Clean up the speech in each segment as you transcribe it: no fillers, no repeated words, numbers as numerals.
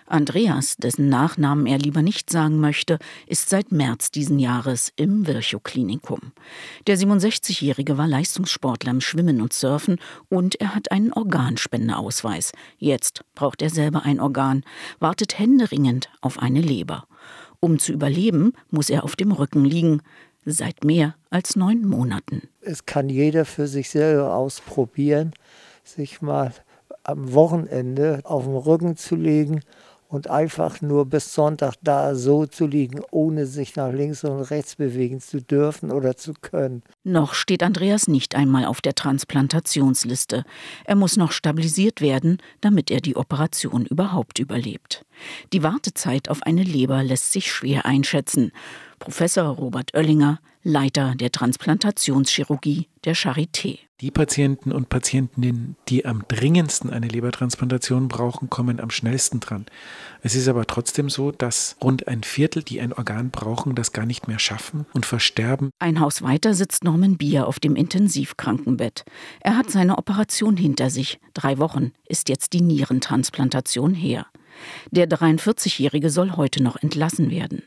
Andreas, dessen Nachnamen er lieber nicht sagen möchte, ist seit März diesen Jahres im Virchow-Klinikum. Der 67-Jährige war Leistungssportler im Schwimmen und Surfen und er hat einen Organspendeausweis. Jetzt braucht er selber ein Organ, wartet händeringend auf eine Leber. Um zu überleben, muss er auf dem Rücken liegen. Seit mehr als 9 Monaten. Es kann jeder für sich selber ausprobieren, sich mal am Wochenende auf den Rücken zu legen und einfach nur bis Sonntag da so zu liegen, ohne sich nach links und rechts bewegen zu dürfen oder zu können. Noch steht Andreas nicht einmal auf der Transplantationsliste. Er muss noch stabilisiert werden, damit er die Operation überhaupt überlebt. Die Wartezeit auf eine Leber lässt sich schwer einschätzen. Professor Robert Oellinger, Leiter der Transplantationschirurgie der Charité. Die Patienten und Patientinnen, die am dringendsten eine Lebertransplantation brauchen, kommen am schnellsten dran. Es ist aber trotzdem so, dass rund ein Viertel, die ein Organ brauchen, das gar nicht mehr schaffen und versterben. Ein Haus weiter sitzt Norman Bier auf dem Intensivkrankenbett. Er hat seine Operation hinter sich. 3 Wochen ist jetzt die Nierentransplantation her. Der 43-Jährige soll heute noch entlassen werden.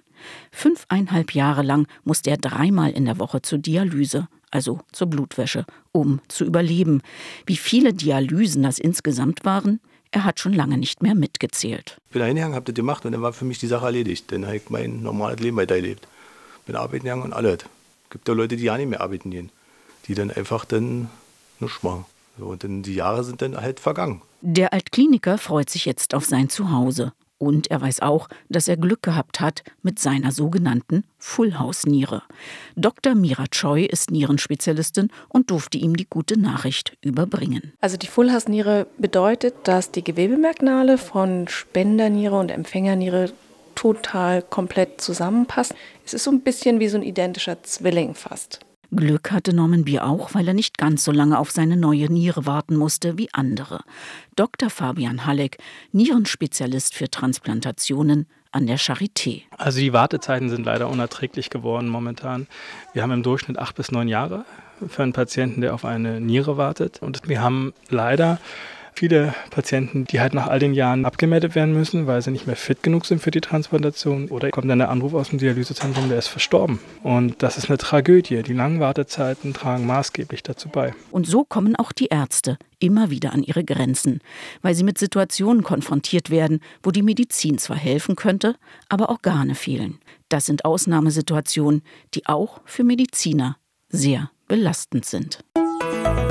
5,5 Jahre lang musste er 3-mal in der Woche zur Dialyse, also zur Blutwäsche, um zu überleben. Wie viele Dialysen das insgesamt waren, er hat schon lange nicht mehr mitgezählt. Ich bin eingegangen, habe das gemacht und dann war für mich die Sache erledigt. Dann habe ich mein normales Leben weitergelebt. Bin arbeiten gegangen und alles. Es gibt ja Leute, die ja nicht mehr arbeiten gehen, die dann einfach dann nichts machen. So, und dann die Jahre sind dann halt vergangen. Der Altkliniker freut sich jetzt auf sein Zuhause. Und er weiß auch, dass er Glück gehabt hat mit seiner sogenannten Full-House-Niere. Dr. Mira Choi ist Nierenspezialistin und durfte ihm die gute Nachricht überbringen. Also die Full-House-Niere bedeutet, dass die Gewebemerkmale von Spenderniere und Empfängerniere total komplett zusammenpassen. Es ist so ein bisschen wie so ein identischer Zwilling fast. Glück hatte Norman Bier auch, weil er nicht ganz so lange auf seine neue Niere warten musste wie andere. Dr. Fabian Halleck, Nierenspezialist für Transplantationen an der Charité. Also die Wartezeiten sind leider unerträglich geworden momentan. Wir haben im Durchschnitt 8 bis 9 Jahre für einen Patienten, der auf eine Niere wartet. Und wir haben leider viele Patienten, die halt nach all den Jahren abgemeldet werden müssen, weil sie nicht mehr fit genug sind für die Transplantation. Oder kommt dann der Anruf aus dem Dialysezentrum, der ist verstorben. Und das ist eine Tragödie. Die langen Wartezeiten tragen maßgeblich dazu bei. Und so kommen auch die Ärzte immer wieder an ihre Grenzen, weil sie mit Situationen konfrontiert werden, wo die Medizin zwar helfen könnte, aber Organe fehlen. Das sind Ausnahmesituationen, die auch für Mediziner sehr belastend sind.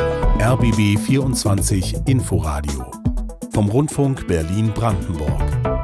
RBB 24 Inforadio vom Rundfunk Berlin-Brandenburg.